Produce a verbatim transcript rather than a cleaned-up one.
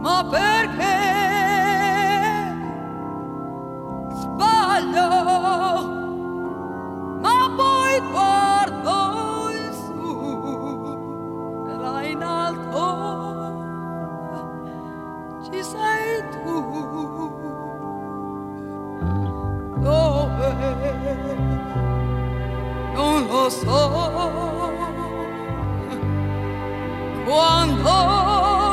ma perché sbaglio, ma poi guardo in su e là in alto ci sei tu. Dove? Non lo so.